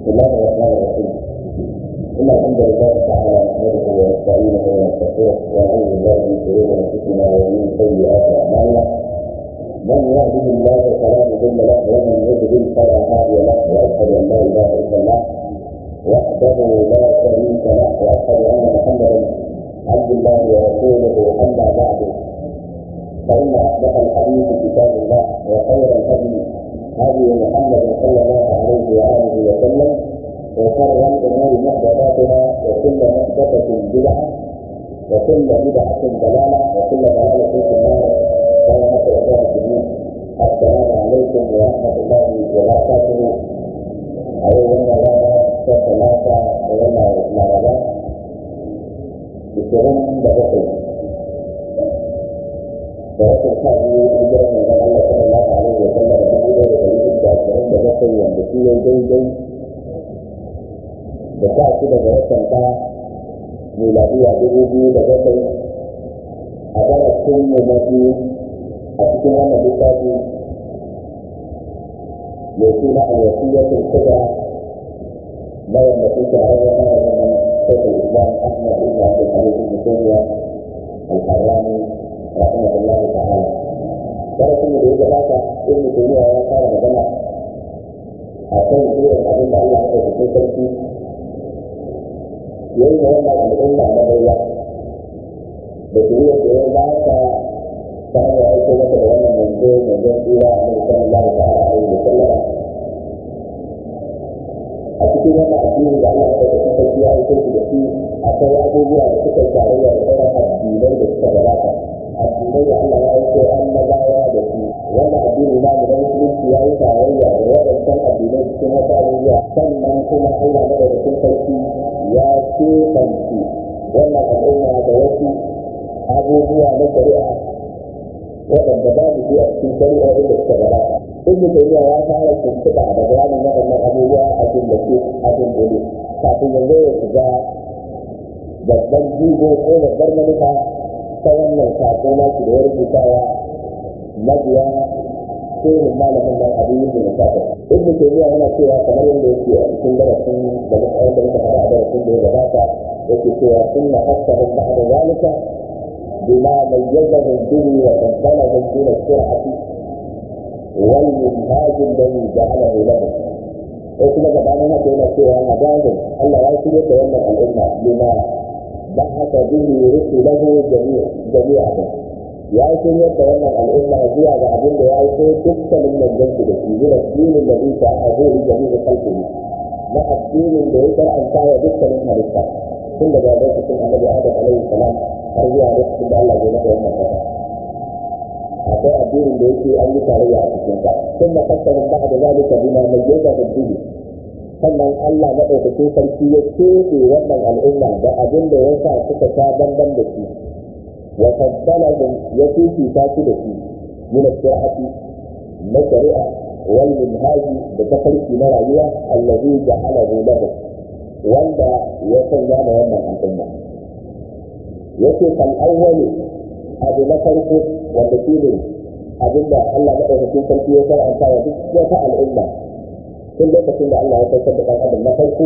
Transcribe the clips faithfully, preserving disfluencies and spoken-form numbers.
بسم الله الرحمن الرحيم. إن الحمد لله تعالى نحمده ونستعينه ونستغفره ونعوذ بالله من شرور أنفسنا ومن سيئات أعمالنا. من يهده الله فلا مضل له ومن يضلل فلا هادي له، وأشهد أن لا إله إلا الله وحده لا شريك له، وأشهد أن محمدا عبد الله ورسوله. أما بعد، فإن أصدق الحديث كتاب الله، وخير الهدي هدي محمد صلى الله عليه وآله وسلم، وشر الأمور محدثاتها، وكل محدثة بدعة، وكل بدعة ضلالة، وكل ضلالة في النار. ورحمة الله الجميع. السلام عليكم ورحمة الله وبركاته. أيها الأخوة ثلاثة ولا مرة بسرعة بدأت فوصل هذه الهجرة من الله صلى الله عليه وسلم بحدود ويجب أن بدأت ينبتي الجيد بساعة كده بدأت ميلادية بجوجي بدأت أدرس كل مدي أتكلم عن بساعتي يكون الوصية الكبرى لا يملكون عليها من شيخ الإسلام أحمد بن عبد الحميد بن تيمية الحراني رحمه الله تعالى. درس من الإجابات ابن تيمية وقال لنا عشان يقول أبن الله عليه في تركي يوم ولا الأمة النبوية بتقول الإجابات كان يعيش مثل أن من دون من دون إياه صلى الله تعالى عليه وسلم. أكيد أن الدين الله عليه في تركي أي شيء في أثر أبوه على فكرة الشرعية وغيرها الدينين بالثلاثة. الدينين الله يعيش أن لا يعرف ولا الدين ما من المسلم يعيش عليها ولا كان الدينين كما تعلموا سنن كما الله عليه في تركي يا شيخ تنسي ولا الأمة دوتي أبوه على الشريعة waɗanda babu su a cikin shari'a inda suka gabata. Ibn Taymiyyah ya fara tuntuɓa da bayanin waɗannan abubuwa a cikin da ke abin dole kafin yanzu ya shiga babban jigo ko babbar manufa ta wannan sako na shi da ya rubutawa mabiya shehin malamin nan abu yin da musafir. Ibn Taymiyyah yana cewa kamar yadda yake a cikin darasin da muka da muka faɗa a darasin da ya gabata yake cewa sunna hasabu ba'da zalika بما ميزهم به وفضلهم من السرعة والمنهاج الذي جعله لهم. وكما قالنا كنا سوى هداهم الله يرسل يتولى الأمة بما بعث به رسله جميع جميعهم. يرسل يتولى الأمة هي بعدين يرسل تكتل من الجنس من الدين الذي فعله جميع خلقه. مع الدين الذي شرع أن تعي تكتل منها للشرع. ثم ذلك سنة النبي آدم عليه السلام har zuwa lokacin da Allah zai maka wannan kasa. Akwai addinin da yake an yi tarayya a cikin sa. Sun mafassarin ba da zalika bima mai yadda da dubi. Sannan Allah maɗaukakin sarki ya keɓe wannan al'umma da abin da ya sa suka sha bamban da shi. Wa faddalahum ya fifita su da shi. Min as-sihhati na shari'a wal minhaji da tafarki na rayuwa allazi ja'alahu lahu wanda ya sanya ma wannan al'umma. yake kan awwali abu na farko wanda shi ne abinda Allah madaukakin sarki ya faranta wa duk wata al'umma tun lokacin da Allah ya saukar da ɗan na farko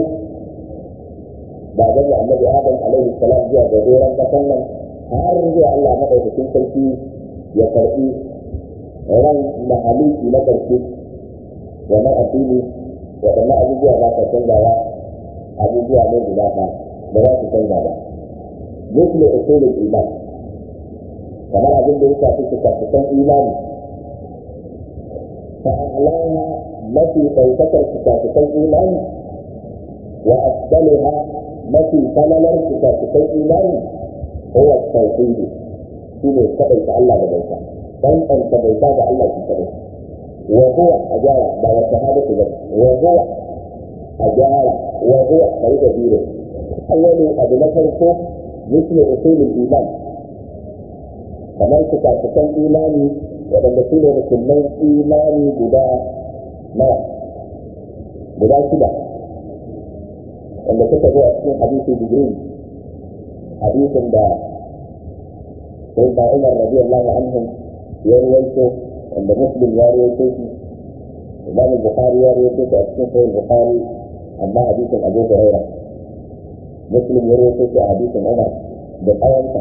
ba zan da annabi Adam alaihi salam zuwa ga doron kasan nan har zuwa Allah madaukakin sarki ya karɓi ran mahaluki na ƙarshe wannan addini waɗannan abubuwa ba sa canzawa abubuwa ne guda ɗaya ba za su canza ba. مثل أصول الإيمان كما أظن ذلك في كتاب الإيمان فأعلاها التي توتكر كتاب الإيمان وأفضلها التي تلل كتاب الإيمان هو التوحيد فيما يستبعي تعالى ببيتا فأنت أنت بيتا الله تستبعي وهو أجارة بعد الشهادة بس وهو أجارة وهو طريقة ديره أول أبنك الخوف مثل أصول الإيمان كما تكون إيماني وعندما تكون رسولين إيماني بدا ما بدا كده عندما تكون أصول حديث جبريل حديث دا سيدنا عمر رضي الله عنهم يرويته عند مسلم يرويته الإمام البخاري يرويته أصول البخاري amma hadisin Abu Hurairah Muslim ya rawaito shi a hadisin Umar da tsawonsa.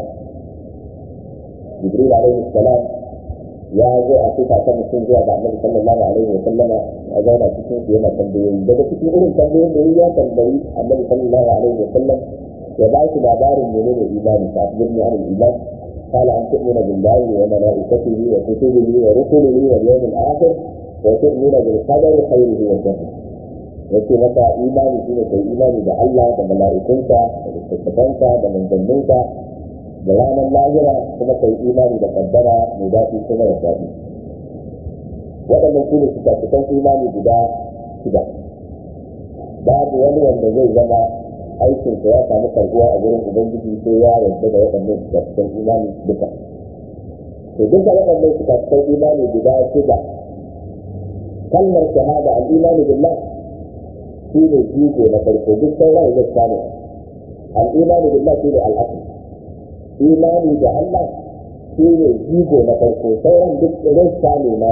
Jibril alaihi salam ya zo a sifa ta mutum zuwa ga Annabi sallallahu alaihi wa sallama a zauna cikin su yana tambayoyi daga cikin irin tambayoyin da ya tambayi Annabi sallallahu alaihi wa sallam ya ba shi labarin menene imani fa akhbirni an al-iman قال أن تؤمن بالله وملائكته وكتبه ورسله واليوم الآخر وتؤمن بالقدر خيره وشره. yake maka imani shine kai imani da Allah da mala'ikunsa da littattafansa da manzanninsa da ranar lahira kuma kai imani da kaddara mai daɗi kuma da daɗi. Waɗannan su ne cikakken imani guda shida. Babu wani wanda zai zama aikinsa ya samu karɓuwa a gurin Ubangiji sai ya yarda da waɗannan cikakken imani duka. To duka waɗannan cikakken imani guda shida, kalmar shahada al-imani billah shi ne jigo na farko, duk sauran zai samu. Al-imani billah shi ne al-asl. Imani da Allah shi ne jigo na farko, sauran duk zai samu na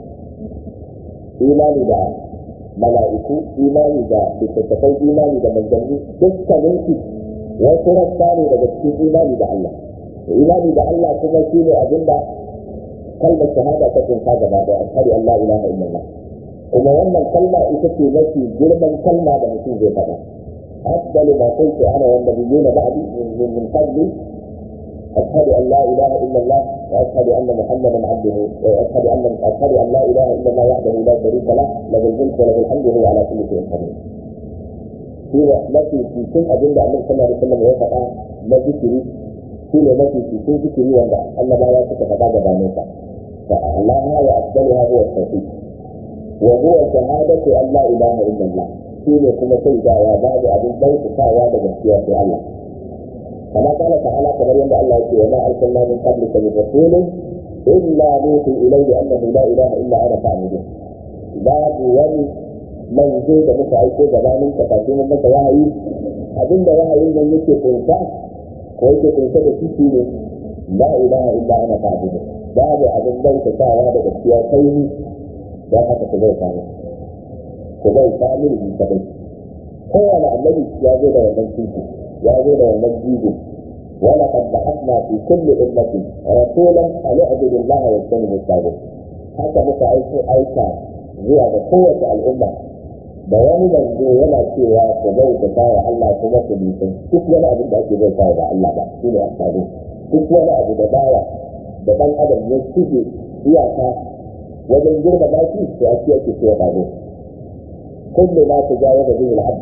imani da mala'iku, imani da littattafai, imani da manzanni, dukkanin su wasu rassa ne daga cikin imani da Allah. Imani da Allah kuma shi ne abinda kalmar shahada ta kunsa gaba da ashhadu an la ilaha illallah. kuma wannan kalma ita ce mafi girman kalma da mutum zai faɗa. afdalu ma qultu ana wan nabiyyuna ba'di min min qabli ashhadu an la ilaha illa allah wa ashhadu anna muhammadan abduhu wa ashhadu anna ashhadu an la ilaha illa allah wahdahu la sharika lah lahu al-mulku wa lahu al-hamdu wa huwa ala kulli shay'in qadir. shi ne mafi cikin abinda annabi sallallahu alaihi wasallam ya faɗa na zikiri, shi ne mafi cikin zikiri wanda annabawa suka faɗa gabanin sa. fa Allah wa afdaluha huwa at-tawhid وهو شهادة أن لا إله إلا الله. شيء كما تلقى يا باب أبو البيت ساوى بجسية في الله. كما قال تعالى كما يقول الله وما أرسلنا من قبلك من رسول إلا نوحي إليه أنه لا إله إلا أنا فاعبدون. باب ولي من زيد متعيشه زمان كفاتين من وحي أبن وحي من يكي تنسى ويكي تنسى بسيطين لا إله إلا أنا فاعبدون. باب أبو البيت ساوى بجسية فيه don haka ku zai samu ku zai samu da kadai. kowane annabi ya zo da wannan tuki, ya zo da wannan jigo. wala qad ba'athna fi kulli ummatin rasulan an ya'budu allaha wa yajtanibu at-taghut. haka muka aiko aika zuwa ga kowace al'umma da wani manzo yana cewa ku bauta wa Allah kuma ku nisan duk wani abin da ake bauta da Allah ba, shine at-taghut. duk wani abu da bawa da dan adam ya shige iyaka wajen girma baki to ake yake cewa babu kullu ma tajawaza bihi al-abd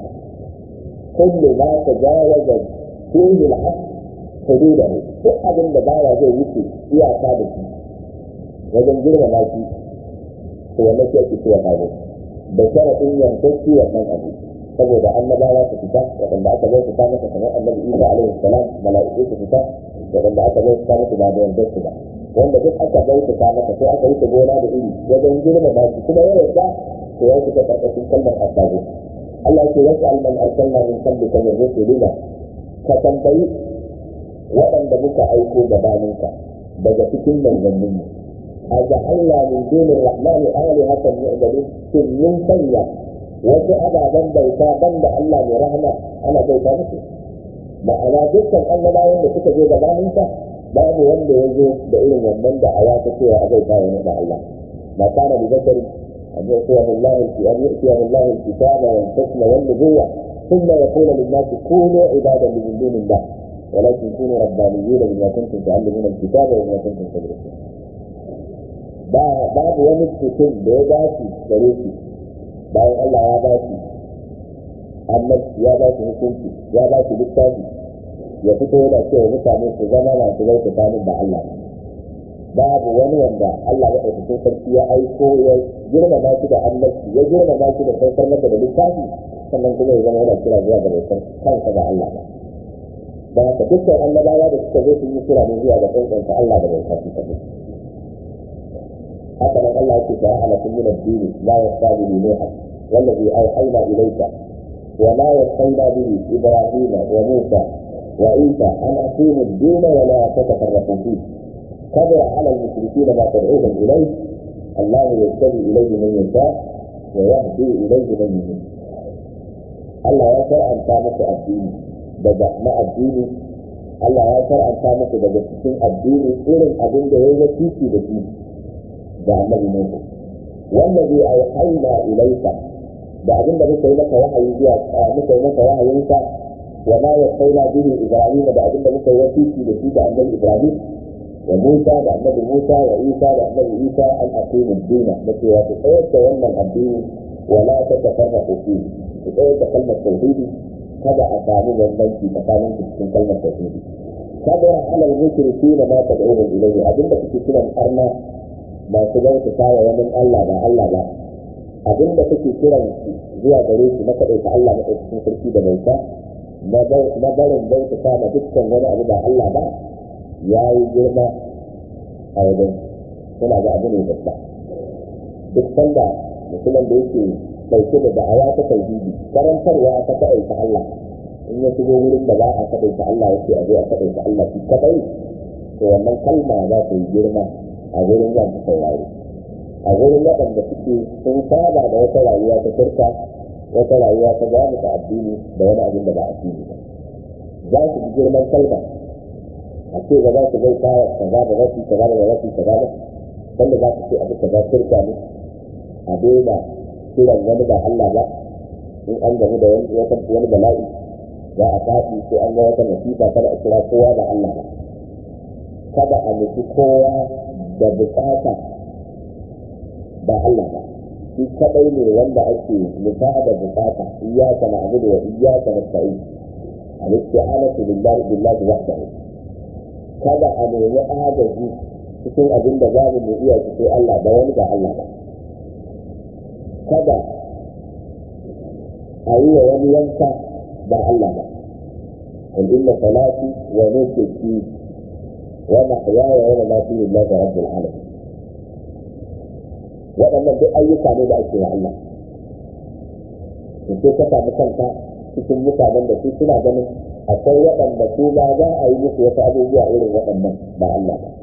kullu ma tajawaza bihi al-abd hududahu. duk abin da bawa zai wuce iyaka da shi wajen girma baki to wannan shi ake cewa babu da sharadin yankaki wannan abu, saboda annabawa su fita waɗanda aka bai su masa kamar annabi Isa alaihi salam, mala'iku su fita waɗanda aka bai su masa ba da yanzu su ba, wanda duk aka bauta maka sai aka yi ta gona da iri wajen girma ba shi kuma ya yarda to ya shiga karkashin kalmar asabu. Allah ke wasu alman arsalna min qablika min rusulina, ka tambayi waɗanda muka aiko gabaninka daga cikin manzannin mu a ja'alna min dunir rahmani alihatan yu'badun, shin mun sanya wasu ababen bauta banda Allah mai rahama ana bauta musu. ma'ana dukkan annabawan da suka je gabaninka babu wanda ya zo da irin wannan da aya ta cewa a zai kawo da Allah. ma kana bi zakari an yu'tiyahu Allah an yu'tiyahu Allah al-kitaba wal hukma wan nubuwwa thumma yaqulu lin-nas kunu ibadan min dunillah walakin kunu rabbaniyyin bima kuntum ta'allamuna al-kitaba wa bima kuntum tadrusun. ba babu wani mutum da ya dace gare shi bayan Allah ya ba shi annabi, ya ba shi hukunci, ya ba shi littafi, ya fito yana cewa mutane su zama masu bauta samun da Allah. babu wani wanda Allah ya ɗauki sarki ya aiko ya girmama shi da annabi, ya girmama shi da saukar masa da littafi, sannan kuma ya zama yana kira zuwa ga bautar kansa da Allah ba. da haka dukkan annabawa da suka zo sun yi kira ne zuwa ga tsantsanta Allah da bautar su kaɗai. haka nan Allah yake shara ala kulli nabiyyi la yasabi li nuha wallazi awhayna ilayka wa ma yasayna bihi ibrahima wa musa وعيسى أن أقيموا الدين ولا تتفرقوا فيه. كبر على المشركين ما تدعوهم إليه، الله يهتدي إليه من يشاء ويهدي إليه من يشاء. Allah ya shar'anta muku addini daga na addini Allah ya shar'anta muku daga cikin addini irin abin da ya yi wasiki da shi da annabi Nuhu wallazi auhayna ilayka da abin da muka yi maka wahayi zuwa muka yi maka wahayin sa wa ma yasaina bihi ibrahim da abin da muka yi wasiki da shi da annabi Ibrahim wa Musa da annabi Musa wa Isa da annabi Isa an aqimu ad-dina da cewa ku tsayar da wannan addini wa la tatafarraqu fihi ku tsayar da kalmar tauhidi kada a samu bambanci tsakanin cikin kalmar tauhidi kada ya ala al-mushriki da ma tad'uhum ilayhi abinda kuke kiran arna ba su bauta kawa wani Allah ba Allah ba abinda kuke kiran zuwa gare shi na kadai ta Allah na cikin sarki da bauta na barin bauta kama dukkan wani abu ba Allah ba ya yi girma a wajen suna ga abu ne babba duk sanda mutumin da yake dauke da da'awa ta tauhidi karantarwa ta kadai ta Allah in ya shigo wurin da ba a kadai ta Allah yake a zo a kadai ta Allah shi kadai to wannan kalma za ta yi girma a wurin zan ta saurari a wurin waɗanda suke sun saba da wata rayuwa ta shirka wata rayuwa ta gane ta addini da wani abin da ba addini ba za su ji girman kalma a ce ba za su bai kawo kaza da rafi kaza da rafi kaza ba wanda za su ce abu kaza shirka ne a daina kiran wani ba Allah ba in an gamu da wani bala'i za a faɗi ko an ga wata nasifa kada a kira kowa da Allah ba kada a nufi kowa da bukata ba Allah ba shi kadai ne wanda ake nufa da bukata iyyaka na'budu wa iyyaka nasta'in al-isti'anatu billahi billahi wahdahu kada a nemi agaji cikin abin da za mu iya cikin Allah da wani ba Allah ba kada a yi wa wani yanka ba Allah ba قل إن صلاتي ونسكي ومحياي ومماتي لله رب العالمين waɗannan duk ayyuka ne da ake wa Allah sai ka samu kanka cikin mutanen da su suna ganin akwai waɗanda su ba za a yi musu wasu abubuwa irin waɗannan ba Allah ba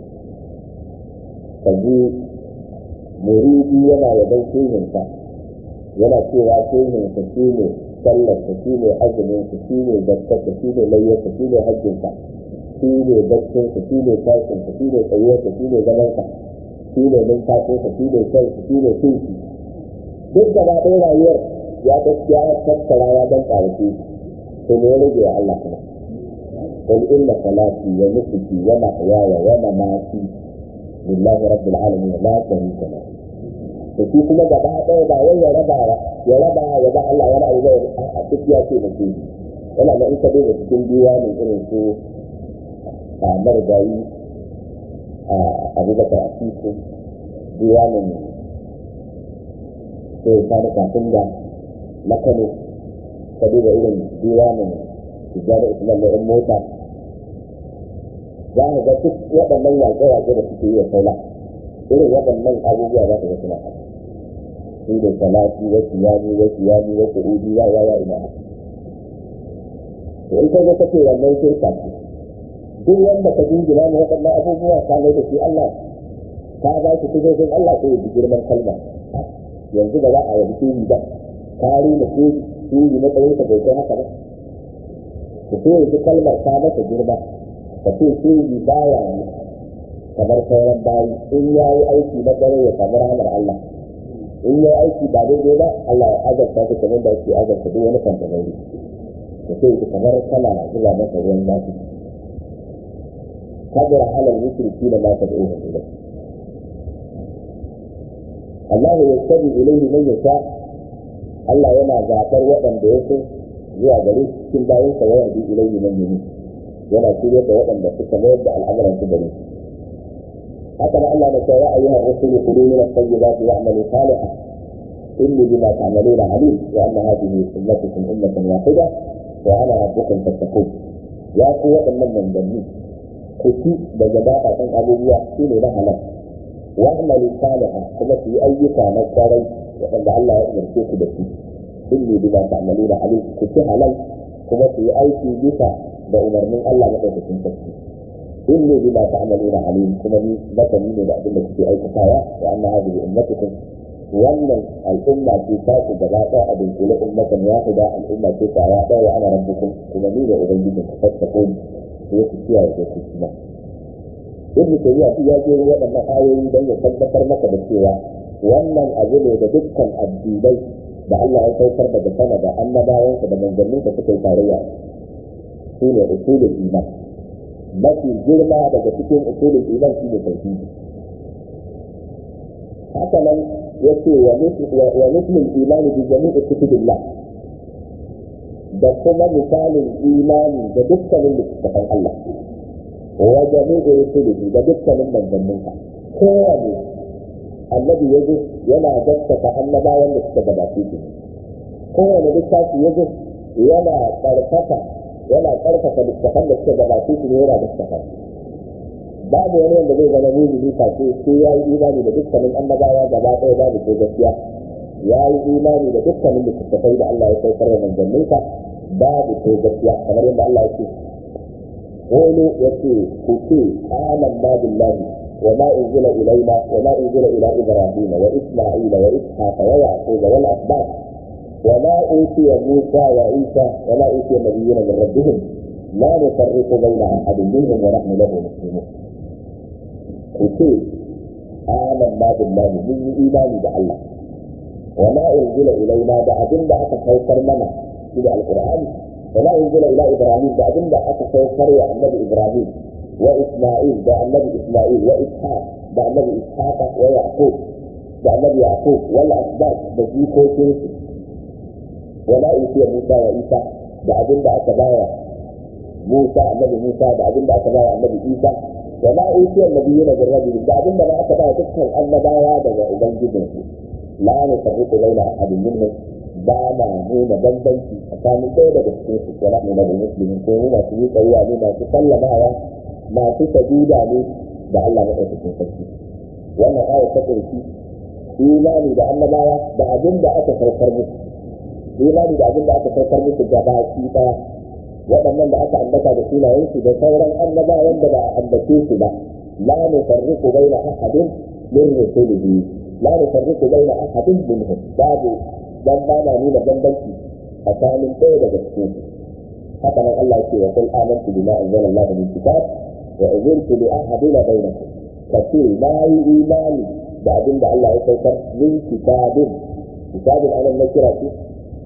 kaji muridi yana yaban shehinsa yana cewa shehinsa shi ne sallarsa shi ne azuminsa shi ne zakkarsa shi ne layyarsa shi ne hajjinsa shi ne baccinsa shi ne tashinsa shi ne tsayuwarsa shi ne zamansa shi ne numfashinsa shi ne kansa shi ne tunki duk gaba ɗaya rayuwar ya gaskiya ya tattara ya dan ƙarfi to ne ya rage wa Allah kuma qul inna salati wa nusuki wa mahyaya wa mamati lillahi rabbil alamin la sharika lahu to shi kuma gaba ɗaya ba wai ya raba ya raba ya ba Allah wani abu zai a duk ya ce da shi yana da ita dai cikin diwanin irin su a marigayi a abubakar a cikin diwanin sai sani kafin da na kano ka duba irin diwanin tijjani islam na yan mota za a ga duk waɗannan yaƙe-yaƙe da suke yi wa saula irin waɗannan abubuwa za ka ga suna haka shi ne salati wa siyami wa siyami wa qu'udi wa ya ya ina to in ka ga kace wannan shirka ce duk wanda ka jingina ne waɗannan abubuwa ka mai da shi Allah ka ba shi tuzofin Allah ko yi girman kalma yanzu ba za a yi shi ba kari da shi shi na tsayin ka bai kai haka ba ku so yi kalmar ta mata girma ka ce shi baya ne kamar sauran bayi in ya yi aiki na tsare ya samu rahamar Allah in ya yi aiki ba daidai ba Allah ya azabta shi kamar da ake azabta duk wani kanta gauri ka ce yi kamar kana zuba masa ruwan zafi كبر على المشركين ما تدعوهم إليه الله يستدعي إليه من يشاء الله ينا ذاكر وطن بيسر زوى بريد كل باين سيهدي إليه من يمين ينا سيرية وطن بيسر كما يبدأ الأمر أن تبريد حتى الله نشاء يا أيها الرسل كلوا من الطيبات واعملوا صالحا إني بما تعملون عليم وأن هذه أمتكم أمة واحدة وأنا ربكم فاتقون يا قوة من من جميل ku ci daga daɗaɗɗen abubuwa shi ne na halal wa amalu salihan kuma su yi ayyuka na kwarai waɗanda Allah ya umarce ku da su inni bima ta'maluna alim ku ci halal kuma su yi aiki bisa da umarnin Allah madaukakin sarki inni bima ta'maluna alim kuma ni masani ne da abin da kuke aikatawa wa anna hadhihi ummatukum wannan al'umma ce ta ku gaba ɗaya a dunkule ummatan ya ku da al'umma ce kwaya ɗaya wa ana rabbukum kuma ni da ubangijin ku fattako ku ku kiyaye da ku kuma ibnu tayyiba ya je waɗannan ayoyi don ya tabbatar maka da cewa wannan abu ne da dukkan addinai da Allah ya saukar daga sama da annabawansa da manzanninsa suka yi tarayya su ne usulul iman mafi girma daga cikin usulul iman shi ne tauhidi haka nan yace wa mislul imani bi jami'i kutubillah da kuma misalin imani da dukkanin littattafan Allah wa jami'i rusulihi da dukkanin manzanninsa kowane annabi yazo yana gaskata annabawan da suka gabace shi kowane littafi yazo yana karfafa yana karfafa littattafan da suka gabace shi ne yana gaskata babu wani wanda zai zama mumini face sai ya yi imani da dukkanin annabawa gaba ɗaya babu ko gaskiya ya yi imani da dukkanin littattafai da Allah ya saukar da manzanninsa babu ko gaskiya kamar yadda Allah ya ce qulu yace ku ce amanna billahi wa ma unzila ilayna wa ma unzila ila ibrahim wa isma'ila wa ishaq wa yaqub wal asbaq wa ma utiya musa wa isa wa ma utiya nabiyyuna min rabbihim la nufarriqu bayna ahadin minhum wa nahnu lahu muslimun ku ce amanna billahi mun yi imani da Allah wa ma unzila ilayna da abinda aka saukar mana shi da alqur'ani wa ma unzila ila ibrahim da abinda aka saukar wa annabi ibrahim wa isma'il da annabi isma'il wa ishaq da annabi ishaq wa yaqub da annabi yaqub wal asbaq da jikokin su wa ma utiya musa wa isa da abinda aka bawa musa annabi musa da abinda aka bawa annabi isa wa ma utiya nabiyuna min rabbihim da abinda ba aka bawa dukkan annabawa daga ubangijinsu la nufarriqu baina ahadin minhum ba ma nuna bambanci tsakanin ɗaya daga cikin su ko nahnu lahu muslimin ko mu masu yi tsayuwa ne masu sallamawa masu sajuda ne da Allah madaukakin sarki wannan ayat ta ƙarfi imani da annabawa da abin da aka saukar musu imani da abin da aka saukar musu gaba ki ɗaya waɗannan da aka ambata da sunayensu da sauran annabawan da ba a ambace su ba la nufarriqu baina ahadin min rusulihi la nufarriqu baina ahadin minhum babu dan ba na nuna bambanci tsakanin ɗaya daga cikin su haka nan Allah ya ce wa qul amantu bima anzala Allah min kitab wa umirtu bi ahadina bainakum kace na yi imani da abin da Allah ya saukar min kitabin kitabin anan na kira shi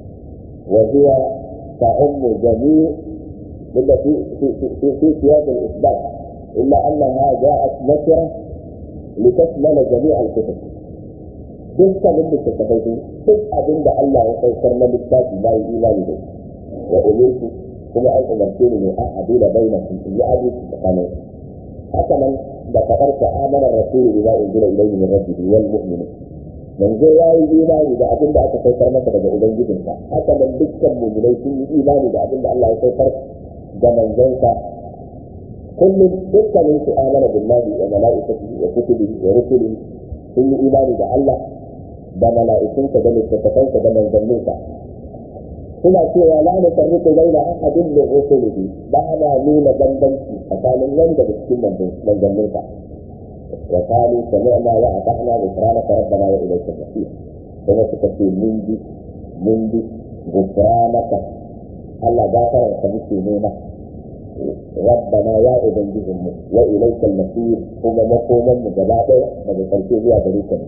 wa huwa ta'ummu jami' billa fi fi fi fi siyaq al-isbat illa annaha ja'at nakira litasmala jami' al-kutub dukkanin littattafai sun duk abin da Allah ya saukar na littafi na yi imani da wa umirtu kuma an umarce ni ne a adila bainakum in yi adalci tsakanin haka nan da fadar ta amana rasulu bima unzila ilayhi min rabbihi wal mu'minun manzo ya yi imani da abin da aka saukar masa daga ubangijinsa haka nan dukkan mu'minai sun yi imani da abin da Allah ya saukar ga manzonsa kullum dukkanin su amana billahi wa mala'ikatihi wa kutubihi wa rusulihi sun yi imani da Allah da mala'ikunsa da littattafansa da manzanninsa suna cewa la na farriqu baina ahadin min rusulihi ba na nuna bambanci tsakanin nan daga cikin manzanninsa wa qalu sami'na wa ata'na ghufranaka rabbana wa ilayka al-masir kuma suka ce mun ji mun ji ghufranaka Allah gafaran ka muke nema rabbana ya ubangijinmu wa ilayka al-masir kuma makoman mu gaba ɗaya daga karshe zuwa gare ka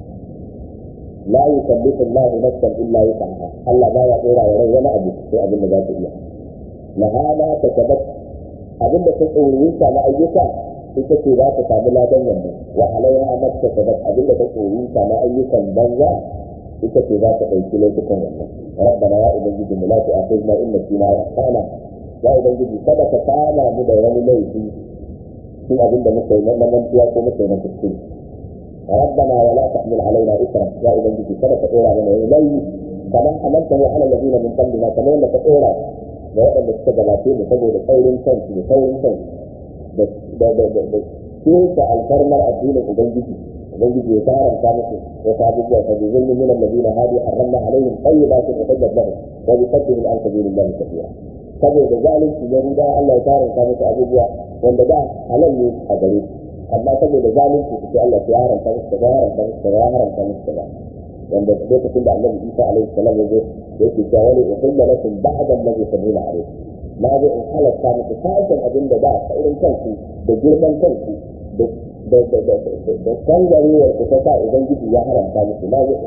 لا يكلف الله نفسا الا وسعها الله لا يقول على ولا ابو في ابن ذات الله لها ما كسبت ابن تقويك على ايك ita ce za ta samu ladan wannan wa alaiha makka sabat abin da ta koyi sama ayyukan banza ita ce za ta ɗauki lokutan wannan rabbana ya ubangiji mu la tu'akhidna in nasina wa akhtana ya ubangiji kada ka kama mu da wani laifi shi abin da muka yi na mantuwa ko muka yi na kuskure ربنا ولا تحمل علينا إثرا يا إبنجي كما تقول من إليه كما حملته على الذين من قبلنا كما أنك تقول وأن السجلاتين تجد خير شمس بخير شمس كيف الفرمر الدين الإبنجي إبنجي يسارا كانت وصابوا فبظلم من الذين هذه حرمنا عليهم طيبات وحجت لهم وبصدهم عن سبيل الله كثيرا saboda zalunci ne da Allah ya tarin ka musu abubuwa wanda da halal ne a gare amma saboda zalunci sai Allah ya haramta musu da haramta musu da haramta musu da wanda lokacin da annabi Isa alaihi salam ya zo yake cewa wani uhilla lakum ba'da allazi fadila alaihi na zo in halatta muku sashen abin da ba a irin kanku da girman kanku da da da da da kangarewar ku ta sa ubangiji ya haramta muku na zo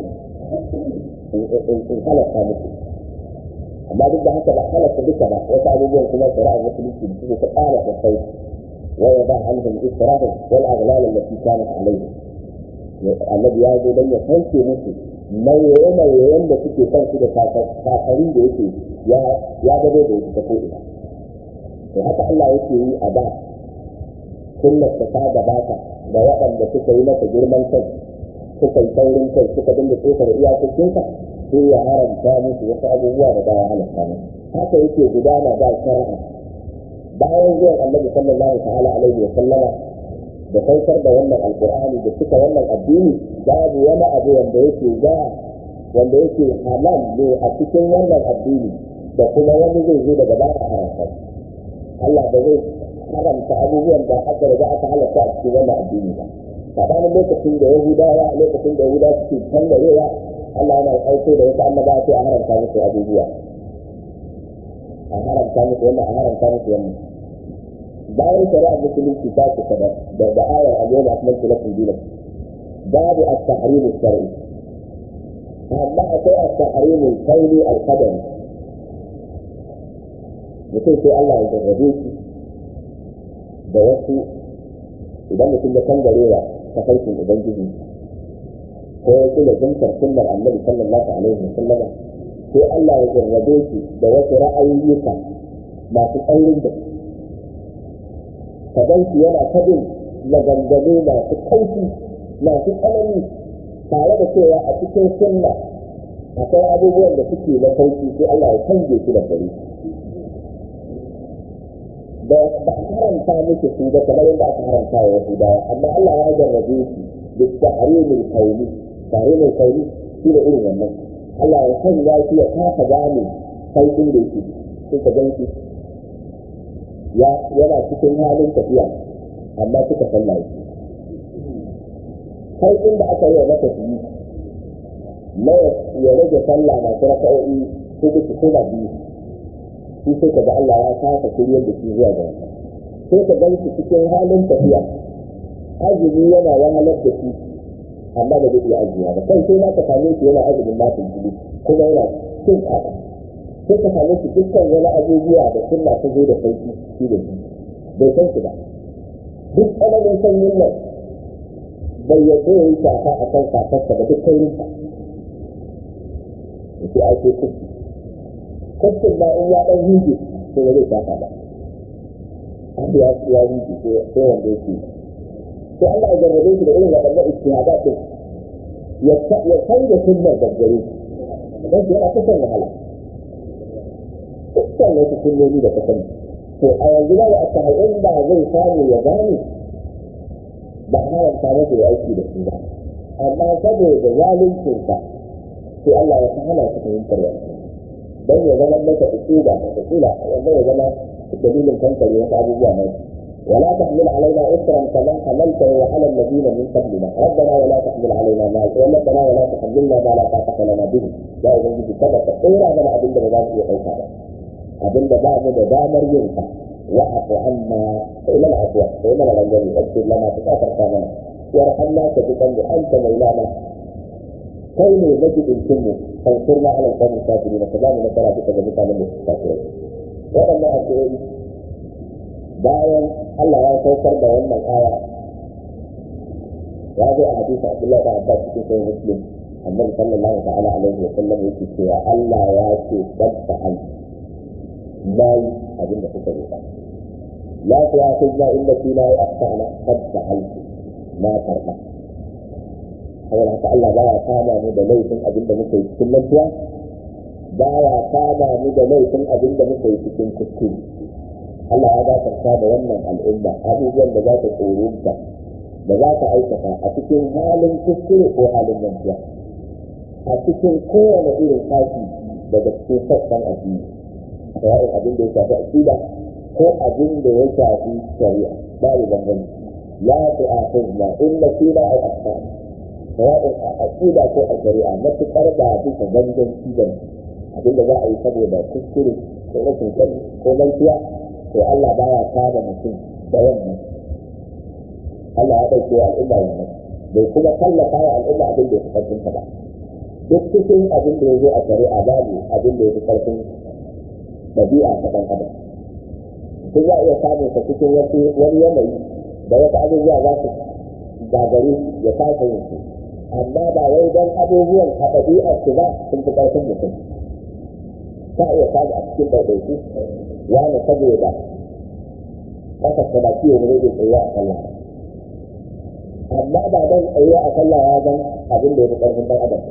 in halatta muku amma duk da haka ba halatta duka ba wasu abubuwan kuma shari'ar musulunci da suke ta ƙara da sai wa ya ba anhum israhum wal aghlal allati kanat alaihim annabi ya zo dan ya sauke musu nauye-nauyen da suke kan su da kakari da yake ya gado da yake ta ko'ina. To haka Allah yake yi a da sunnar ta ta gabata da waɗanda suka yi masa girman kai suka yi saurin kai suka dinga tsokar iyakokinsa sai ya haramta musu wasu abubuwa da baya halatta musu. Haka yake gudana da shari'a bayan zuwan annabi sallallahu ta'ala alaihi wa sallama da saukar da wannan alkur'ani da suka wannan addini babu wani abu wanda yake za wanda yake halal ne a cikin wannan addini da kuma wani zai zo daga baya haramta Allah ba zai haramta abubuwan da aka riga aka halatta a cikin wannan addini ba sabanin lokacin da yahudawa lokacin da yahudawa suke tangarewa Allah yana aiko da wasu annabawa sai a haramta musu abubuwa a haramta musu wannan a haramta musu wannan bayan shari'ar musulunci ta ce kadar da da ayar al-yawma akmaltu lakum dinakum babu at-tahrim al-shar'i amma akwai at-tahrim al-qawli al-qadari mutum sai Allah ya jarrabe shi da wasu idan mutum ya kangarewa ta farkin ubangiji ko ya kula zantar sunnar annabi sallallahu alaihi wa sallam sai Allah ya jarrabe shi da wasu ra'ayoyika masu tsaurin da kadanki yana kabin maganganu masu kaifi masu tsanani tare da cewa a cikin sunna akwai abubuwan da suke na sauki sai Allah ya canje su da gari da ba a haramta miki su da kamar yadda aka haramta wa Yahudawa amma Allah ya jarrabe su da tahrimul qawli tahrimul qawli shi ne irin wannan Allah ya sanya shi ya kafa gane saukin da yake sai ka ganki ya yana cikin halin tafiya amma suka sallaye kai inda aka yi maka shi na ya rage sallah masu raka'o'i ko da ko da biyu shi sai ka ga Allah ya saka kuriyar da shi zuwa ga sai ka ga shi cikin halin tafiya azumi yana wahalar da shi amma da zai iya ajiya ba kai sai na ka same shi yana azumin nafin jini kuma yana cin tsada sai ka same shi dukkan wani abubuwa da sunna ta zo da sauki shi da shi bai san shi ba duk tsananin sanyin nan bai yadda ya yi shafa a kan kafarsa da duk kaurinsa da ke ake kuski kuskin ba in ya ɗan hiji sai ba zai shafa ba an ya ya hiji sai wanda yake sai Allah ya jarrabe shi da irin waɗannan istihada ɗin ya canza sunnar daggare don shi yana kusan wahala dukkan wasu sunnoni da kasan to a yanzu ba da aka haɗin ba zai samu ya gane ba a haramta masa ya aiki da su ba amma saboda zaluncinsa sai Allah ya hana su fahimtar yanzu don ya zama masa ukuba da ukula wanda ya zama dalilin kankare wasu abubuwa mai ولا تحمل علينا إسرا كما حملته على الذين من قبلنا ربنا ولا تحمل علينا ما ربنا ولا تحملنا ما لا طاقة لنا به لا يجوز كذا تقيرا من أبن بغاز يحيطا أبن بغاز بدامر ينفع وعفو عنا إلى العفو إلى الغنجل اغفر لنا تكاثر كامنا وارحمنا تجدا أنت مولانا كون نجد الكم فانصرنا على القوم الكافرين فلا نترى بك جميعا من الكافرين وأنا أقول bayan Allah ya saukar da wannan aya ya zo a hadisi Abdullah da Abbas cikin sahih Muslim annabi sallallahu ta'ala alaihi wa sallam yake cewa Allah ya ce dabba al bai abin da kuka roƙa la tu'akhidna illa fi ma aqta'na dabba al ma tarda saboda haka Allah ba ya kama mu da laifin abin da muka yi cikin lafiya ba ya kama mu da laifin abin da muka yi cikin kuskure Allah ya gafarta da wannan al'umma abubuwan da za ta tsoronta da za ta aikata a cikin halin kuskure ko halin mantuwa a cikin kowane irin kashi daga cikin sassan addini sawa'in abin da ya shafi aqida ko abin da ya shafi shari'a babu bambanci la tu'akhidna illa fi ma aqta'na sawa'in a aqida ko a shari'a matuƙar ba bisa gangan cikin abinda za a yi saboda kuskure ko rashin sani ko mantuwa to Allah baya tada mutum da wannan. Allah ya ɗauke al'umma wannan bai kuma tallafa wa al'umma abin da ya fi ƙarfin ba. Duk cikin abin da ya zo a shari'a babu abin da ya fi ƙarfin ɗabi'a ta ɗan adam. Mutum za a iya samun sa cikin wani yanayi da wata abubuwa za su gagare ya kasa yin su, amma ba wai don abubuwan a ɗabi'ar su ba sun fi ƙarfin mutum. Ta iya samu a cikin ɗaiɗaiku wani saboda ƙasa ta ba ciwo ne zai tsaye a sallah, amma ba don tsaye a sallah ya zan abin da ya fi ƙarfin ɗan adam.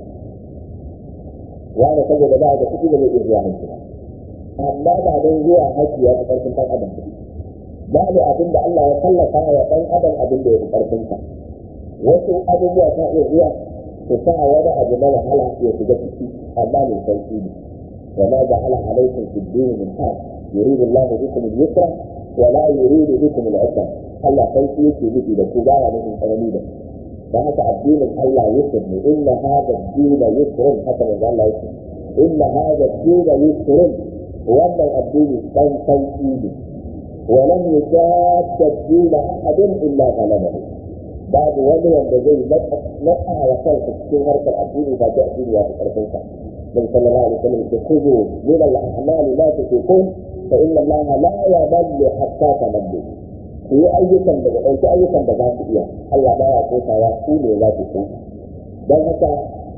Wani saboda ba da kuɗi da zai iya zuwa hanci ba, amma ba don zuwa haji ya fi ƙarfin ɗan adam. Babu abin da Allah ya tallafa wa ɗan adam abin da ya fi ƙarfinsa. Wasu abubuwa ta iya zuwa su sa wani abu na wahala ya shiga ciki, amma mai sauƙi ne. Wa ma ja'ala alaikum fi ad-din min haraj yuridu Allah bikum al-yusra wa la yuridu bikum al-'usra. Allah sauƙi yake nufi da ku baya nufin tsanani da da haka addinin Allah yusr ne. Inna hadha ad-din yusrun, haka manzo Allah yake. Inna hadha ad-din yusrun, wannan addini dan sauƙi ne. ولم يشاد الدين احد الا غلبه. بعد wani wanda zai naka wa kansa cikin harkar addini ba ta addini ya fi karfinsa. Nabi sallallahu alaihi wasallam ya kuzo min al-a'mal la tuqul fa inna Allah la yadallu hatta tamallu. Ku yi ayyukan da ɗauki ayyukan da za su iya, Allah ba ya kosawa ku ne za ku so. Don haka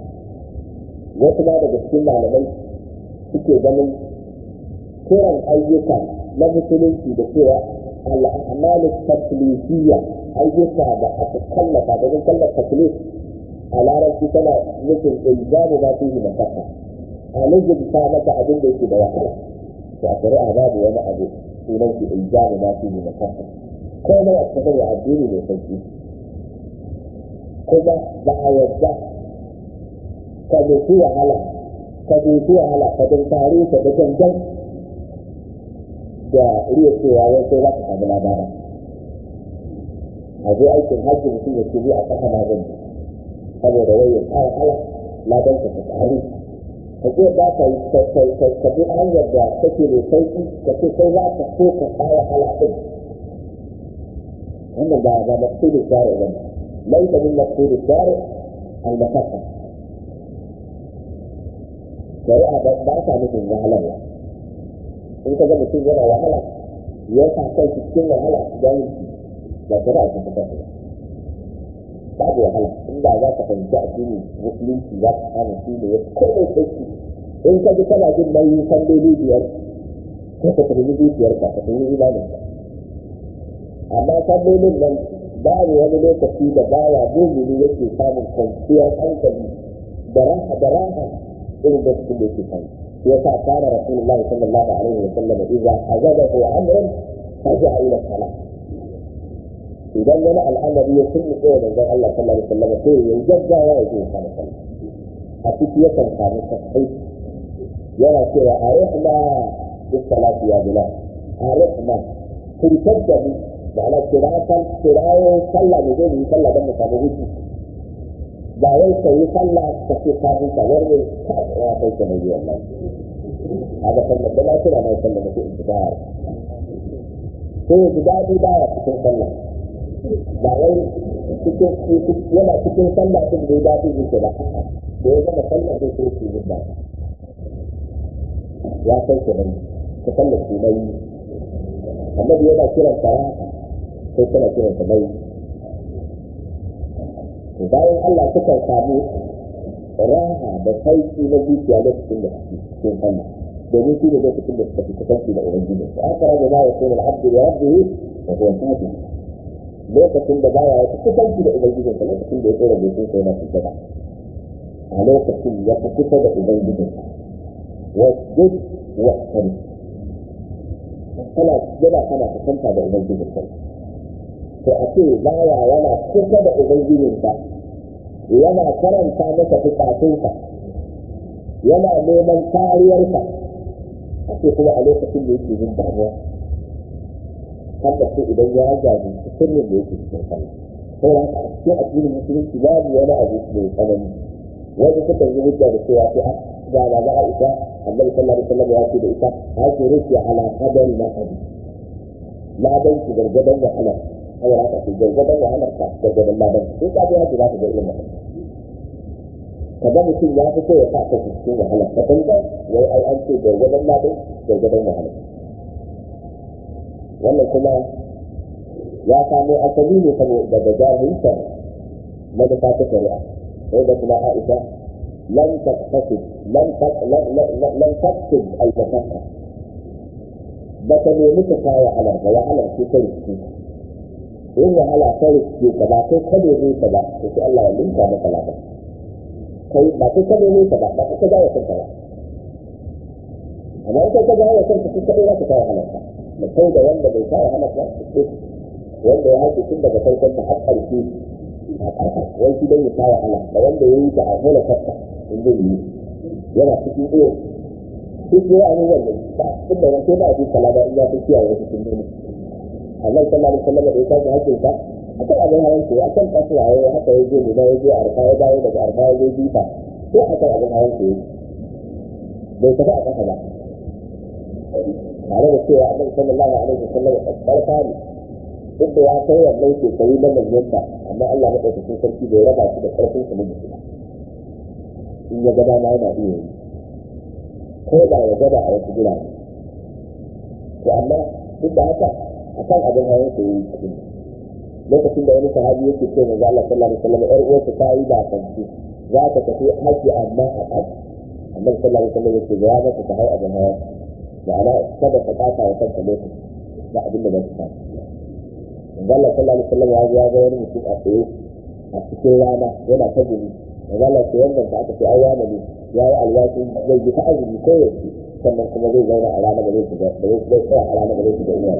wasu ma daga cikin malamai suke ganin kiran ayyuka na musulunci da cewa al'amalu taklifiyya, ayyuka da aka kallafa da zan kallafa taklif a larabci tana nufin ilzamu ma fihi mashaqqa, a lizimta maka abin da yake da wahala. To a shari'a babu wani abu sunan shi ilzamu ma fihi mashaqqa, ko ma a cikin addini ne sauki. Kuma ba a yadda ka doki wahala ka doki wahala ka dinkare ka da gangan da iya cewa wai sai za ka samu labara. A zai aikin hajji mutum ya ce a ƙasa na zan saboda wai ya tsara hala ladan ka ta tsari. Ka ce ba ka yi ka bi hanyar da take mai sauƙi ka ce sai za ka so ka tsara hala ɗin. Wannan ba ba maksudin share ba ne. Laisa min maksudin share al-mashaqqa. Shari'a ba ta nufin wahalarwa. In ka ga mutum yana wahala ya sa kai cikin wahala don ba shari'a ta fitar da babu wahala. In ba za ka fahimci addini musulunci za ka samu shi ne ya komai sauki. In ka ji kana jin nauyin salloli biyar sai ka tafi zuciyar ka ka tafi imanin ka, amma sallolin nan babu wani lokaci da baya mumini yake samun kwanciyar hankali da raha da raha irin da cikin da yake samu. يسعى كان رسول الله صلى الله عليه وسلم إذا حجبه أمر رجع إلى الصلاة. إذا لنا الأمر يتم قولا زي الله صلى الله عليه وسلم فيه يجد ويجوز صلى الله عليه وسلم. أتيت يكن كان التصحيح يرى كذا أرحنا بالصلاة يا بلال، أرحنا في تجد على الصراط الصراط صلى بجوز صلى دم صلى ba wai ka yi sallah ka ce ka huta wani ya kai ka mai yiwa nan a ga sallah da lafiya mai sallah da ke intidar ko ji dadi ba ya cikin sallah ba wai cikin yana cikin sallah din da dadi yake ba da ya gama sallah sai ko shi da ya kai ka mai ka sallah shi mai annabi yana kiran sara sai kana kiran sa mai. Bayan Allah suka samu raha da sauki na zuciya lokacin da suke cikin sallah, domin shi ne lokacin da suka fi kusanci da Ubangiji. Wa aka rage ma ya kone al'abdu ya rabbi da kuwa sajid, lokacin da baya ya fi kusanci da Ubangiji sa lokacin da ya tsora goshin sai na fita ba. A lokacin ya fi kusa da Ubangiji sa. Wasjud wa sani. Kana yana kana kusanta da Ubangiji sa. To a ce baya yana kusa da Ubangijinsa, yana karanta masa bukatunsa, yana neman kariyarsa, a ce kuma a lokacin da yake jin damuwa. Tabbas idan ya gaji sirrin da yake cikin sallah. sai da haka a cikin addinin musulunci babu wani abu mai tsanani wanda suka yi hujja da cewa sai ga ba za a isa annabi sallallahu alaihi wasallam ya ce da ita hake rufi ala qadari na hadi ladan ki gargadan wahala saboda haka ki gargadan wahalar ka gargadan ladan sai ka ji haji za ka ga ilimin kaga mutum ya fito ya sa ka cikin wahala ka tanda wai ai an ce gargadan ladan gargadan wahala wannan kuma ya samu asali ne daga jahilcin manufa ta shari'a sai da kuma Aisha lan taqtasid lan lan taqtasid al-mashaqqa baka nemi ka kawo wahala ba wahala ce ta riski in wahala ta riski ka ba kai kada ne ka ba sai Allah ya linka maka lafiya kai ba kai kada ne ka ba ba kai ga kanka ba amma kai ka ga kanka kai kada ka kawo wahala da kai da wanda bai kawo wahala ba wanda ya haƙi tun daga farkon ta har ƙarfi a ƙasa wai shi dai ya kawo wahala da wanda ya yi ta a mola kasta in zai yi yana cikin iyo duk ya yi wannan ba tun da wanke ba a cikin kalada in ya fi kiyaye cikin nuna Allah sallallahu alaihi wasallam da ya kawo haƙin sa akan abin hawan ko akan kasuwa ya haka ya je ne ya je arfa ya dawo daga arfa ya je bifa ko akan abin hawan ko bai tafi a ƙasa ba tare da cewa Allah sallallahu alaihi wasallam ya ƙarfa ne duk da ya kai wannan shekaru na manyanta amma Allah maɗaukakin sarki bai raba shi da ƙarfin sa na jiki ba in ya gaba ma yana iya yi ko da ya gaba a wasu gurare to amma duk da haka a kan abin hawan sa yi cikin lokacin da wani sahabi yake ce manzo Allah sallallahu alaihi wasallam ƴar uwarsa ta yi da kanci za ta tafi haji amma a ƙasa amma sallallahu alaihi wasallam yake ga mata ta hau abin hawa da ana kada ta ƙasa wa kanta lokaci ba abin da ba ta samu Allah sallallahu alaihi wasallam ya ga ga wani mutum a tsaye a cikin rana yana ta gumi Allah ce wannan ta aka ce ai wani ne ya yi alwashi zai yi ta azumi ko yaushe sannan kuma zai zauna a rana ba zai shiga da zai tsaya a rana ba zai shiga inuwa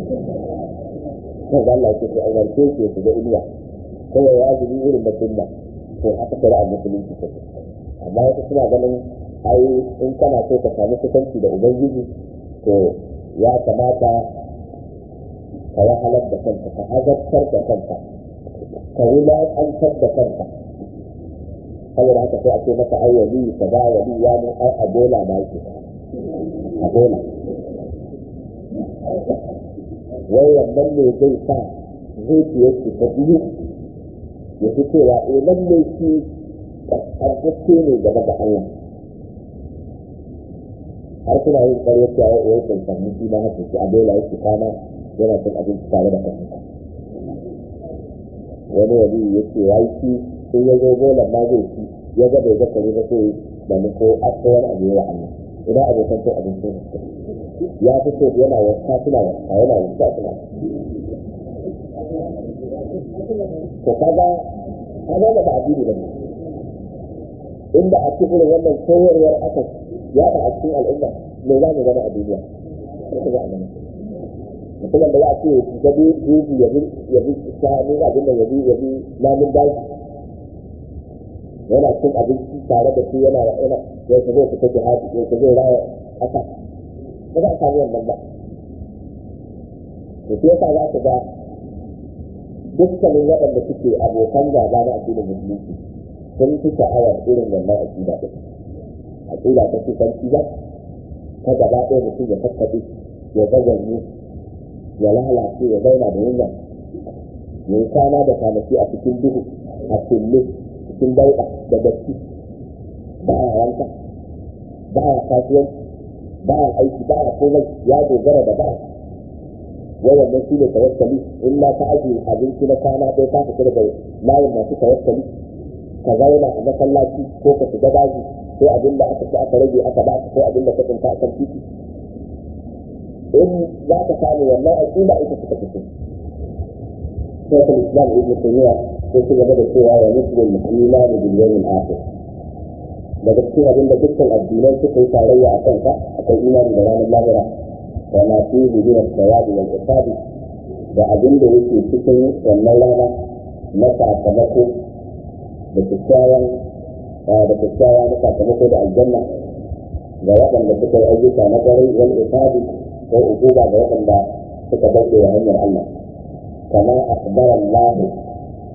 sai Allah ce ai warke shi ya shiga inuwa ko ya azumi irin da sunna to haka da ra'ayin musulunci ce amma wasu suna ganin ai in kana so ka samu kusanci da ubangiji to ya kamata ka wahalar da kanka ka azabtar da kanka ka wulaƙantar da kanka saboda haka sai a ce maka ai wali ka ba wali ya mu ai abola ba yake abola wai wannan ne zai sa zuciyar ki ta biyu ya fi cewa eh lalle shi ƙarfafe ne game da Allah har suna yin ƙarya cewa wai kan samu shi ma haka shi abola yake kwana yana cin abinci tare da kansa wani wani ya ce ya yi shi sai ya zo bolan ma zai ci ya ga bai zaka ba sai da mu ko a tsawon abu ya Allah ina abokan cin abinci ya fi so yana wasa suna wasa yana wasa suna to kaga kaga da addini ba inda a cikin wannan koyarwar aka yada a cikin al'umma me za mu gani a duniya ko za a gani mutumin da za a ce ya bi jeji ya bi ya bi shanu abin da ya bi ya bi namun daji yana cin abinci tare da shi yana yana ya zo ku take haɗi ya zo raya aka ba za a samu wannan ba to sai yasa za ku ga dukkanin waɗanda suke abokan gaba na addinin musulunci sun fi sha'awar irin wannan aƙida ɗin aƙida ta kusanci ba ta gaba ɗaya mutum ya kakkaɓe ya zaganye ya lalace ya zauna da yunwa ya yi kwana da kwanaki a cikin duhu a kulle cikin dauɗa da datti ba a wanka ba a kasuwanci ba a aiki ba a komai ya dogara da ba wayan nan shi ne tawakkali in ma ka ajiye abinci na kwana ɗaya ka fita daga layin masu tawakkali ka zauna a masallaci ko ka shiga daji ko abin da aka ci aka rage aka ba ko abin da ka tsinta a kan titi in za ka samu wannan aƙida ita suka fito sai kan islam ibn tayyiba sai su gaba da cewa wa muslim iman bil yawm al akhir daga cikin abin da dukkan addinai suka yi tarayya a kanka akwai imani da ranar lahira wa ma fihi min al-thawab wal iqab da abin da yake cikin wannan rana na sakamako da kyakkyawan da kyakkyawa na sakamako da aljanna ga waɗanda suka yi ayyuka na ƙwarai wal iqab ko ukuba ga waɗanda suka bauɗe wa hanyar Allah kama akbar Allah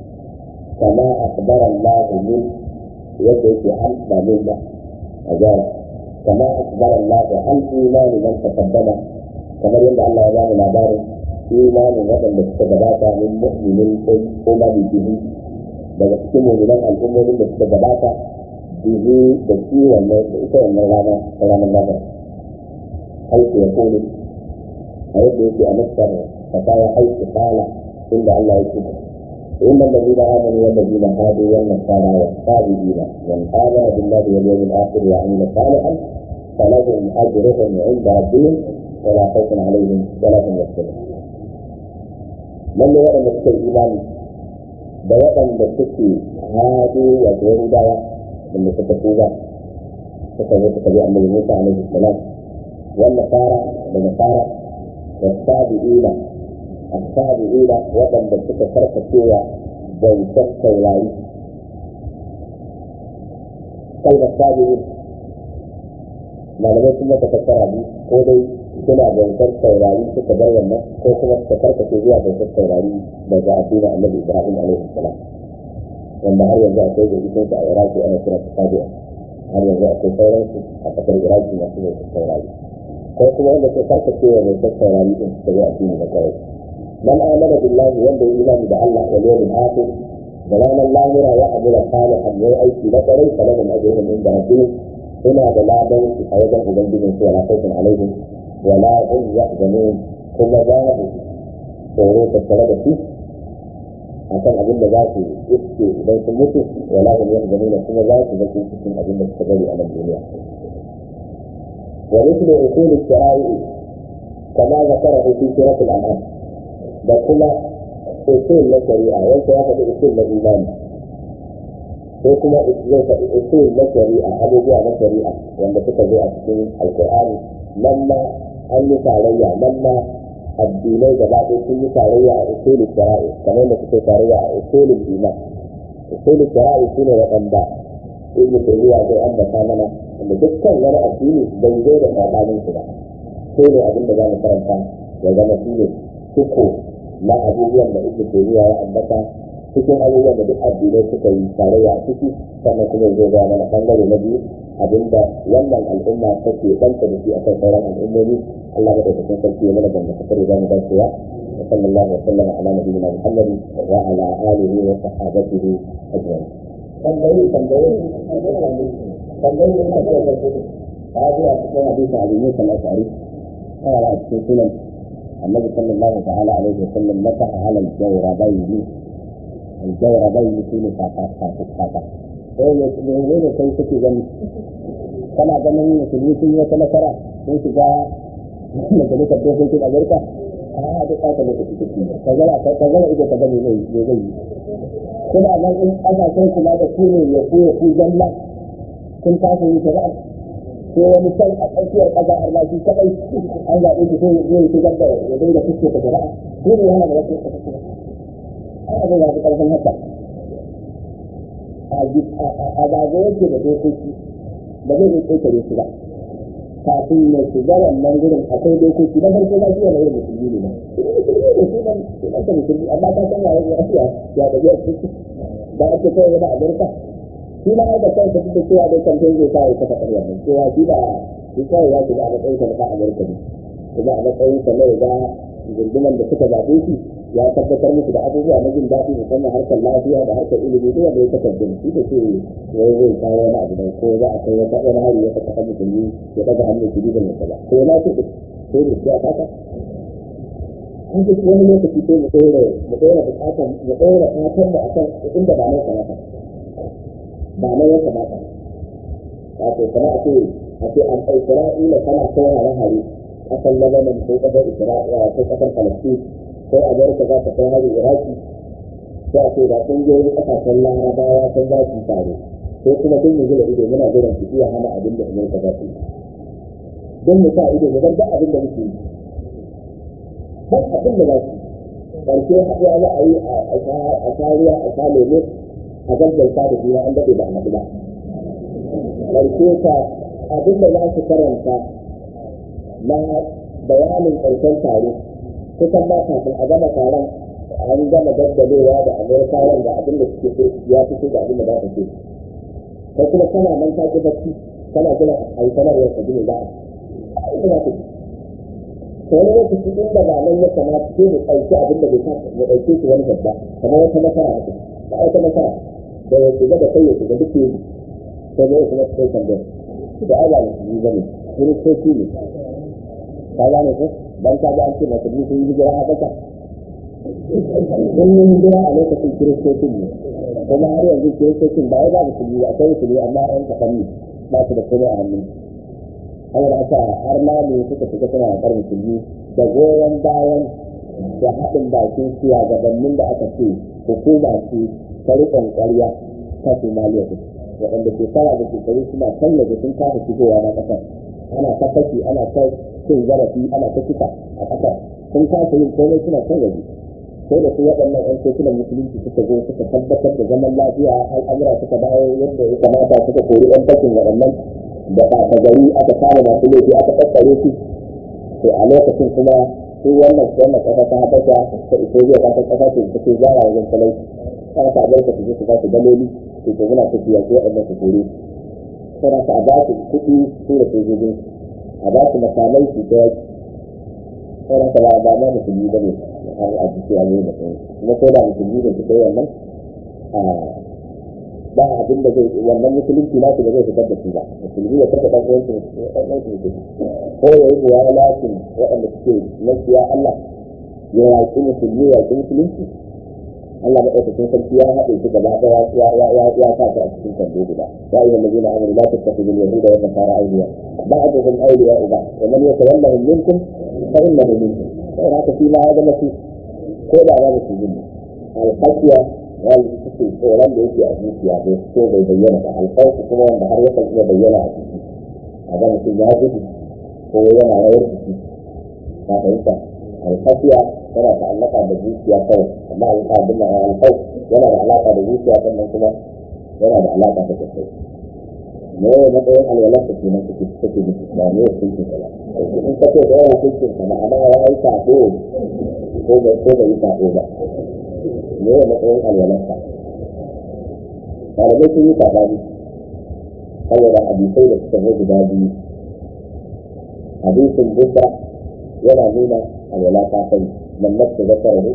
kama akbar Allah min yadda yake an ba min ba a jihar kama akbar Allah an imani man taqaddama kamar yadda Allah ya bani labarin imanin waɗanda suka gabata min mu'minin umami bihi daga cikin mu'minan al'ummomin da suka gabata bihi da shi wannan da ita wannan rana ta ranar lahar haiku ya kone a yadda yake a masar fasaya haiku kala inda Allah ya ce إن الذين آمنوا والذين هادوا والنصارى والصابئين من آمن بالله واليوم الآخر وعمل صالحا فلهم أجرهم عند ربهم ولا خوف عليهم ولا هم يحزنون. من يرى نفسه الإيمان بوطن بسكي هادوا وجهودا من يتكتوبا تكتبوا تكتبوا أن موسى عليه السلام والنصارى والنصارى والصابئين الصابئين وطن بسكي فرق السورة بوسط سولاي كيف الصابئين malamai kuma ta fassara bi ko dai suna bautar taurari suka bar wannan ko kuma suka karkace zuwa bautar taurari daga addinin Annabi Ibrahim alaihi salam wanda har yanzu akwai da cikin sa a Iraki ana kira su Sabi'a har yanzu akwai sauran su a kasar Iraki masu bautar taurari ko kuma wanda suka karkace wa bautar taurari din su ga addini na kawai man amana billahi wanda ya imani da Allah wal yawmil akhir da ranar lahira ya amila salihan yayi aiki na kwarai salamun ajrun inda rabbihim ina da ladan su a wajen ubangijin su wala khawfun alaihim wala hum yahzanun kuma babu tsoro tattare da su akan abin da za su iske idan sun mutu wala hum yahzanun kuma za su zaki cikin abin da suka bari a nan duniya wa mithlu usul al-shara'i kama zakarahu fi surat al-an'am da kuma usul na shari'a wanda ya faɗi usul na imani ko kuma zai faɗi usul na shari'a abubuwa na shari'a wanda suka zo a cikin alkur'ani nan ma an yi tarayya nan ma addinai gaba ɗaya sun yi tarayya a usul shari'a kamar da suke tarayya a usul iman usul shari'a shine waɗanda ibn tayyiba zai ambata mana wanda dukkan wani addini bai zo da sabanin su ba sai ne abin da za mu karanta ya zama shine suko na abubuwan da ibn tayyiba ya ambata cikin abubuwan da duk addinai suka yi tarayya a ciki sannan kuma zai ga mana bangare na biyu abinda wannan al'umma take danta da shi akan sauran al'ummomi Allah ya dauka sarki ya mana gamba kare da mu dacewa sallallahu alaihi wa sallam ala nabiyina Muhammad wa ala alihi wa sahbihi ajma'in tambayi tambayi tambayi da aka yi a zuwa cikin hadisi Ali ne sallallahu alaihi wa sallam a cikin sunan annabi sallallahu ta'ala alaihi wa sallam mata ala al-jawrabayni الجوربين يكون فاقات فاقات فاقات وين وين كيف تجن كما جنني سلوكي وتنكرا كيف جاء مثل كده في أمريكا هذا قاتل في كذا كذا إذا تبني لي لي كما أن أنا كنت ما تكون يكون في جنة كنت أقول كذا هو مثال أشياء أجا الله في كذا أجا إذا في في كذا يدين في كذا هو هذا الوقت هذا لا تكلم هذا هذا غير كده دوكي بدل يتكلم كده kafin ya shiga wannan gurin akwai dokoki na farko ba shi yana yin musulmi ne ba shi ban shi musulmi amma ta san ya yi asiya ya da ya ce da ake kai da Amerika shi ma da kansa duk cewa da kan zai sa ya kafa ƙaryar nan cewa shi da shi kai ya shiga a matsayin sa na Amerika ne kuma a matsayin sa ne ga gunduman da suka zabe shi ya tabbatar musu da abubuwa na jin daɗi musamman harkar lafiya da harkar ilimi duk wanda ya kasance shi da ce wai zai kawo wani abu da ko za a kai wata wani hari ya saka musulmi ya daga hannun su da mutum ko na ce ko da ya fata an ce wani lokaci sai mu dora mu dora bukatan mu dora fatan da akan inda ba nan kamata ba nan ya kamata wato kana ce a ce an kai Isra'ila kana kai hare-hare kasan Lebanon ko kasar Isra'ila ko kasar Palestine ko Amerika za ta kai hari Iraki sai a ce da ƙungiyoyin ƙasashen Larabawa sun za su tare ko kuma sun yi zira ido muna jiran su iya hana abin da Amerika za su yi don mu sa ido mu zarga abin da muke yi har abin da za su ƙarshe haɗuwa za a yi a kariya a sa lemo a gaggauta da juna an daɗe ba a haɗu ba ƙarshe ka abin da za su karanta na bayanin ƙarshen taro kusan ba kafin a gama taron an gama daddalewa da amerikawan da abin da suke so ya fito da abin da ba ta so kai kuma kana nan ta ki bacci kana jira a yi sanarwar ka gini za a yi za ta to wani lokaci inda ba nan ya kamata sai mu ɗauki abin da bai sa mu ɗauke shi wani babba kamar wata nasara haka ba wata nasara da ya shiga da kai ya shiga duk yi sai zai kuma sai tambayar da ai ba musulmi ba ne kiristoci ne ka gane ko dan ka ga an ce musulmi sun yi hijira a ƙasa sun yi hijira a lokacin kiristocin ne kuma har yanzu kiristocin ba ya ba musulmi ba akwai musulmi amma yan kaɗan ne ba su da komai a hannun hanyar haka har ma ne suka shiga suna yaƙar musulmi da goyon bayan da haɗin bakin shugabannin da aka ce hukuma ce ta riƙon ƙwarya ta somaliya ce waɗanda shekara da shekaru suna tallafa sun kasa shigowa na ƙasar ana ta fashi ana ta cin zarafi ana ta kisa a ƙasar sun kasa yin komai suna tallafi sai da su waɗannan ƴan kotunan musulunci suka zo suka tabbatar da zaman lafiya al'amura suka dawo yadda ya kamata suka kori ƴan fashin waɗannan da ɓata gari aka kare masu laifi aka tattare su to a lokacin kuma su wannan wannan ƙasa ta habasha ta ethiopia ta ta ƙasa ce ta ce zara wajen talauci ana ta abarka su je su ba su daloli to ko muna tafiya ko waɗannan su kore sai ka a ba su kuɗi su da sojojin a ba su makamai su ta yaki sai ka ba ba ma musulmi ba ne har a jiki a yau da kai kuma ko da musulmi ne su kai wannan ba abin da zai wannan musulunci na su da zai fitar da su ba musulmi ya taɓa ɗan uwansu ɗan uwansu ne ko ya yi buwa lakin waɗanda suke nasiya Allah ya yaƙi musulmi ya yaƙi musulunci Allah maɗaukakin sarki ya haɗe su gaba ɗaya ya ya ya ya sa su a cikin kwando guda ya yi wanda zina amuru la tattakhidul yahuda wa nasara awliya ba'duhum awliya ba wa man yatawallahum minkum fa innahu minkum sai haka shi ma ya zama su ko da ba musulmi ne al-khashya wal suke tsoron da yake a zuciya bai so bai bayyana ba alfarku kuma wanda har yakan iya bayyana a ciki a ga mutum ya gudu ko yana rawar jiki ba fahimta alfafiya tana da alaƙa da zuciya kawai amma abin da alfau yana da alaƙa da zuciya sannan kuma yana da alaƙa da kasai me ya matsayin alwalar ta kenan suke suke da ba ne ya kunce ta ba in ka ce da yawan kuncin ka ma'ana ya yi sabo ko bai ko bai yi sabo ba me ya matsayin alwalar ta malamai sun yi sabani saboda hadisai da suka zo guda biyu hadisin buka yana nuna alwala ta kai man nafsu zakarahu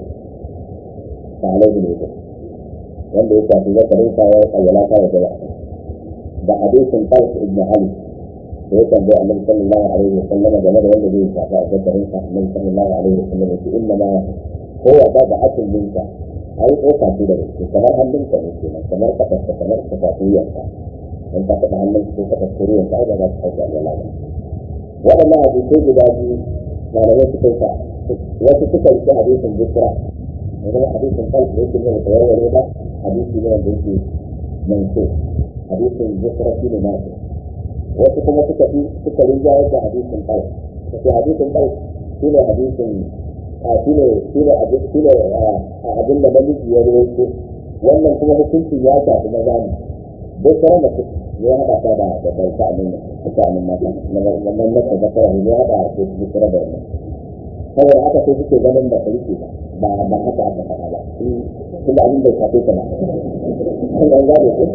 fa alayhi al-wudu wanda ya tafi zakarin sa ya alwala ta da jama'a da hadisin Talq ibn Ali da ya tambaye Annabi sallallahu alaihi wasallam game da wanda zai tafi a zakarin sa Annabi sallallahu alaihi wasallam ya ce inna ma huwa bada'atun minka ai ko ka ce da shi kamar hannunka ne kenan kamar kafarka kamar kafafuyanka in ka taɓa hannunka ko kafafuyanka ai ba za ka ɗauki alwala ba waɗannan hadisai guda biyu malamai su kai ka wasu suka yi hadisin bukra wani hadisin kalf da yake nuna tsawarware ba hadisi ne wanda yake manso hadisin bukra shi ne nasu wasu kuma suka fi suka rinjayar da hadisin kalf wasu hadisin kalf shi ne hadisin shi ne shi ne shi ne abin da namiji ya rawaito wannan kuma hukuncin ya shafi maza ne bukra da ya haɗa ta da da bai ta amin ta amin mata wannan nasa da kawai ya haɗa da bukra da wannan saboda haka sai suke ganin da sarki ba ba haka aka faɗa ba kuma abin da ka fita ba an ga gado ko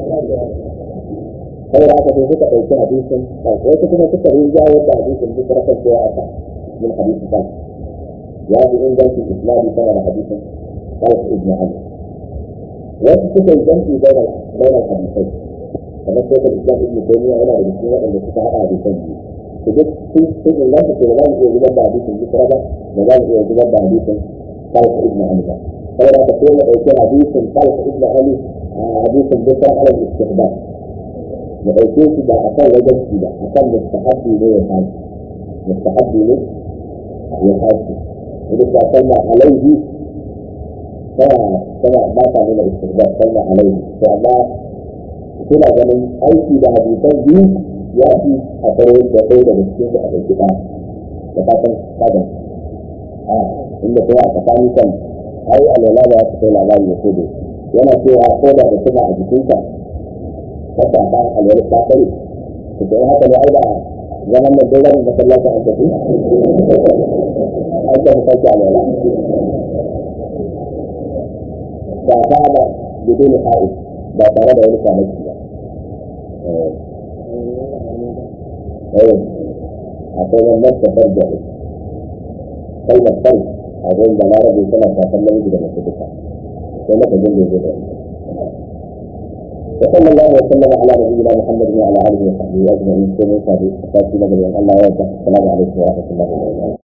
saboda haka sai suka ɗauki hadisin wasu kuma suka rinjaye da hadisin duk rakan cewa aka min hadisin kan ya fi ingancin islami sama da hadisin Talq ibn Ali wasu suka yi zanci bayan bayan hadisai kamar sai da islam ibn Taymiyyah yana da cikin waɗanda suka haɗa hadisan biyu duk sun sun inganta ce ba za mu iya zubar da hadisin bukra ba ba za mu iya zubar da hadisin Talq ibn Ali ba saboda haka sai mu ɗauki hadisin Talq ibn Ali a hadisin bukra ala istihbab mu ɗauke shi ba a kan wajenci ba a kan mustahabbi ne ya haji mustahabbi ne ya haji idan ka kalma alaihi tana tana ba ta nuna istihbab kalma alaihi to amma suna ganin aiki da hadisan biyu ya fi a tsaro da ɗaya daga cikin da a ɗauki ɗaya da fatan sadan a inda kuma a tsakanin kan ai alwala da su kai labari ya kodo yana cewa ko da da kuma a jikinsa kasa a kan alwala ta kare su kai haka ne ai da zaman nan dogon masallacin an tafi an tafi sake alwala ba ta ba bidon ha'id ba tare da wani kwanaki ba eh akwai wannan tabbar da kalmar bal a wurin da larabi tana shafar namiji da mace duka sai maka jin da zai وصلى الله وسلم على نبينا محمد وعلى اله وصحبه اجمعين. السلام عليكم ورحمه الله وبركاته.